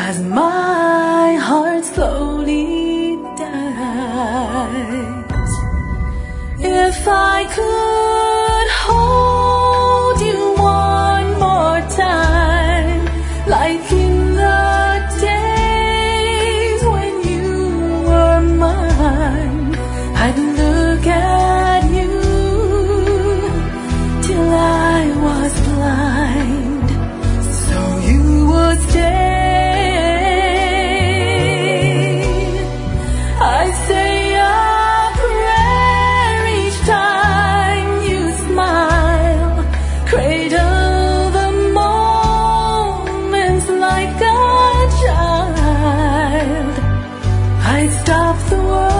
as my heart slowly dies. If I could hold you one more time, like in the days when you were mine, I'd look at you till I was blind, so you would stay. I'd say a prayer each time you smile, cradle the moments like a child. I'd stop the world